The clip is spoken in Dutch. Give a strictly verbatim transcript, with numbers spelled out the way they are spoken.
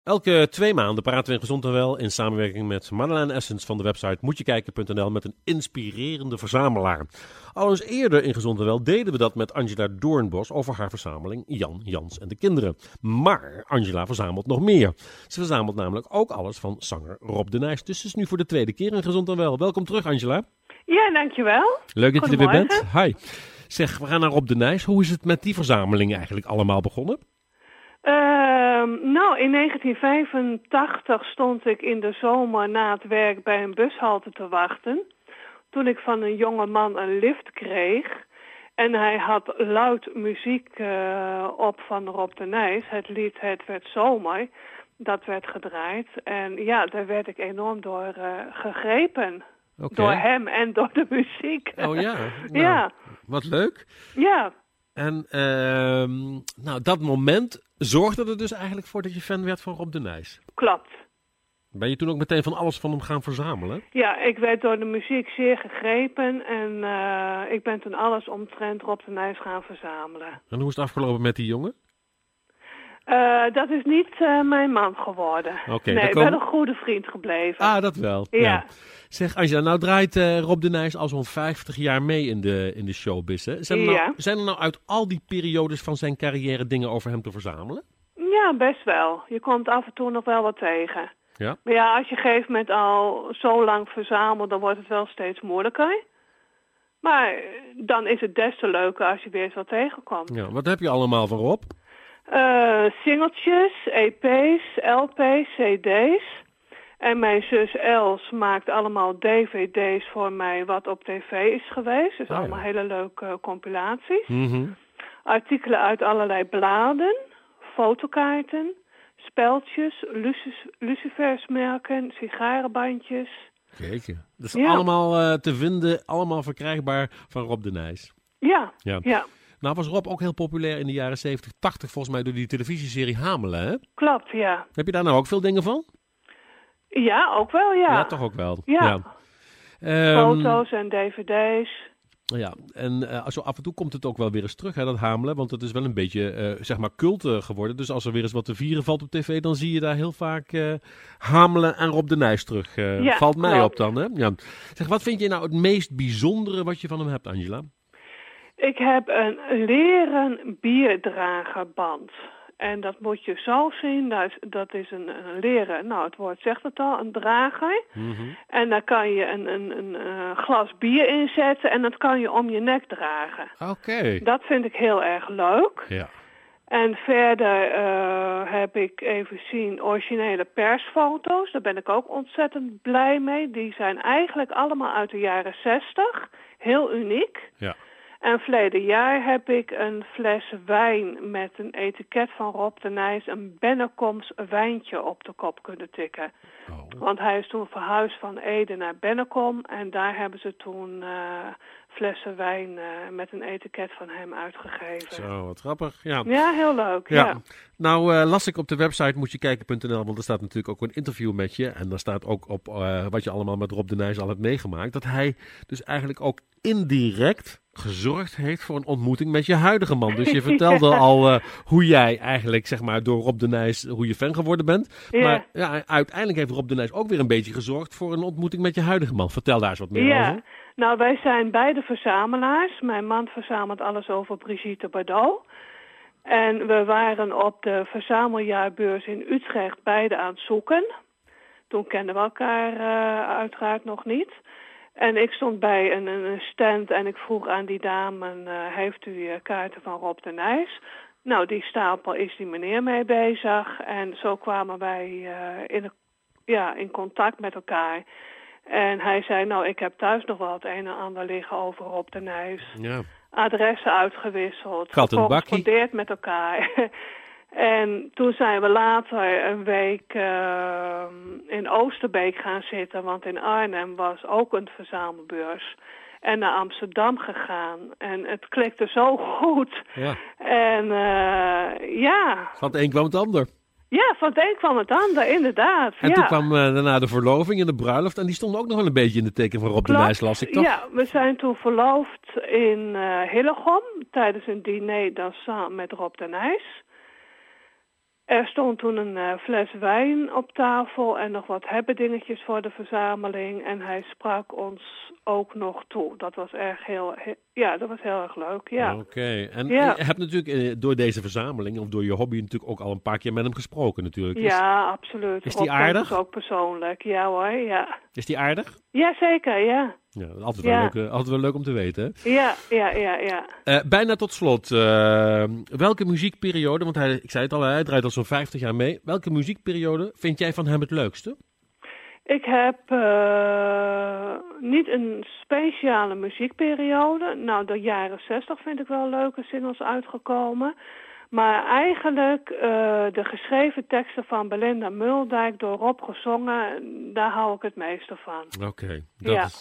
Elke twee maanden praten we in Gezond en Wel in samenwerking met Madeleine Essens van de website moetjekijken punt n l met een inspirerende verzamelaar. Al eens eerder in Gezond en Wel deden we dat met Angela Doornbos over haar verzameling Jan, Jans en de kinderen. Maar Angela verzamelt nog meer. Ze verzamelt namelijk ook alles van zanger Rob de Nijs. Dus ze is nu voor de tweede keer in Gezond en Wel. Welkom terug, Angela. Ja, dankjewel. Leuk dat je er weer bent. Hi. Zeg, we gaan naar Rob de Nijs. Hoe is het met die verzameling eigenlijk allemaal begonnen? Uh, nou, in negentien vijfentachtig stond ik in de zomer na het werk bij een bushalte te wachten. Toen ik van een jonge man een lift kreeg. En hij had luid muziek uh, op van Rob de Nijs. Het lied Het werd zomer. Dat werd gedraaid. En ja, daar werd ik enorm door uh, gegrepen. Okay. Door hem en door de muziek. Oh ja? Nou, ja. Wat leuk. Ja. En uh, nou, dat moment zorgde er dus eigenlijk voor dat je fan werd van Rob de Nijs. Klopt. Ben je toen ook meteen van alles van hem gaan verzamelen? Ja, ik werd door de muziek zeer gegrepen en uh, ik ben toen alles omtrent Rob de Nijs gaan verzamelen. En hoe is het afgelopen met die jongen? Uh, dat is niet uh, mijn man geworden. Okay, nee, ik komen... ben een goede vriend gebleven. Ah, dat wel. Ja. ja. Zeg Angela, nou draait uh, Rob de Nijs al zo'n vijftig jaar mee in de, in de showbiz. Hè? Zijn, er nou, ja. zijn er nou uit al die periodes van zijn carrière dingen over hem te verzamelen? Ja, best wel. Je komt af en toe nog wel wat tegen. Ja? Maar ja, als je op een gegeven moment al zo lang verzamelt, dan wordt het wel steeds moeilijker. Maar dan is het des te leuker als je weer eens wat tegenkomt. Ja, wat heb je allemaal van Rob? Uh, singeltjes, E P's, L P's, C D's. En mijn zus Els maakt allemaal D V D's voor mij wat op tv is geweest. Dus oh, allemaal ja. hele leuke uh, compilaties. Mm-hmm. Artikelen uit allerlei bladen, fotokaarten, speltjes, lucis- lucifersmerken, sigarenbandjes. Kijk, dat is ja. allemaal uh, te vinden, allemaal verkrijgbaar van Rob de Nijs. Ja, ja. ja. Nou was Rob ook heel populair in de jaren zeventig, tachtig volgens mij door die televisieserie Hamelen, hè? Klopt, ja. Heb je daar nou ook veel dingen van? Ja, ook wel, ja. Ja, toch ook wel. Ja. ja. Foto's um, en D V D's. Ja, en uh, zo af en toe komt het ook wel weer eens terug, hè, dat Hamelen. Want het is wel een beetje, uh, zeg maar, cult uh, geworden. Dus als er weer eens wat te vieren valt op tv, dan zie je daar heel vaak uh, Hamelen en Rob de Nijs terug. Uh, ja, valt mij klopt. op dan, hè? Ja. Zeg, wat vind je nou het meest bijzondere wat je van hem hebt, Angela? Ik heb een leren bierdragerband. En dat moet je zo zien, dat is, dat is een, een leren, nou het woord zegt het al, een drager. Mm-hmm. En daar kan je een, een, een, een glas bier in zetten en dat kan je om je nek dragen. Oké. Okay. Dat vind ik heel erg leuk. Ja. En verder uh, heb ik even zien originele persfoto's, daar ben ik ook ontzettend blij mee. Die zijn eigenlijk allemaal uit de jaren zestig, heel uniek. Ja. En verleden jaar heb ik een fles wijn met een etiket van Rob de Nijs, een Bennekoms wijntje op de kop kunnen tikken. Oh. Want hij is toen verhuisd van Ede naar Bennekom en daar hebben ze toen uh, flessen wijn uh, met een etiket van hem uitgegeven. Zo, wat grappig. Ja, ja heel leuk. Ja. Ja. Nou uh, las ik op de website moetjekijken punt n l, want er staat natuurlijk ook een interview met je. En daar staat ook op uh, wat je allemaal met Rob de Nijs al hebt meegemaakt. Dat hij dus eigenlijk ook indirect gezorgd heeft voor een ontmoeting met je huidige man. Dus je vertelde ja. al uh, hoe jij eigenlijk, zeg maar, door Rob de Nijs, hoe je fan geworden bent. Ja. Maar ja, uiteindelijk heeft Rob de Nijs ook weer een beetje gezorgd voor een ontmoeting met je huidige man. Vertel daar eens wat meer ja. over. Nou, wij zijn beide verzamelaars. Mijn man verzamelt alles over Brigitte Bardot. En we waren op de verzameljaarbeurs in Utrecht beide aan het zoeken. Toen kenden we elkaar uh, uiteraard nog niet. En ik stond bij een, een stand en ik vroeg aan die dame, uh, heeft u uh, kaarten van Rob de Nijs? Nou, die stapel is die meneer mee bezig. En zo kwamen wij uh, in, ja, in contact met elkaar. En hij zei, nou, ik heb thuis nog wel het een en ander liggen over Rob de Nijs. Ja. Adressen uitgewisseld, Kat en gecorrespondeerd met elkaar. En toen zijn we later een week uh, in Oosterbeek gaan zitten, want in Arnhem was ook een verzamelbeurs. En naar Amsterdam gegaan. En het klikte zo goed. Ja. En uh, ja. Van het een kwam het ander. Ja, van het een kwam het ander, inderdaad. En ja. toen kwam uh, daarna de verloving en de bruiloft. En die stonden ook nog wel een beetje in de teken van Rob Klopt. de Nijs, las ik toch? Ja, we zijn toen verloofd in uh, Hillegom tijdens een diner dansant met Rob de Nijs. Er stond toen een uh, fles wijn op tafel en nog wat hebbedingetjes voor de verzameling. En hij sprak ons ook nog toe. Dat was erg heel, he- ja, dat was heel erg leuk, ja. Oké, okay. En ja. je hebt natuurlijk uh, door deze verzameling, of door je hobby natuurlijk ook al een paar keer met hem gesproken natuurlijk. Is, ja, absoluut. Is die aardig? Ook persoonlijk, ja hoor, ja. Is die aardig? Ja, zeker, ja. Ja, altijd wel, ja. leuk, uh, altijd wel leuk om te weten, hè? Ja, ja, ja, ja. Uh, bijna tot slot, uh, welke muziekperiode, want hij, ik zei het al, hij draait al zo'n vijftig jaar mee. Welke muziekperiode vind jij van hem het leukste? Ik heb uh, niet een speciale muziekperiode. Nou, de jaren zestig vind ik wel leuke singles uitgekomen. Maar eigenlijk uh, de geschreven teksten van Belinda Muldijk door Rob gezongen, daar hou ik het meeste van. Oké, okay, dat, ja. is,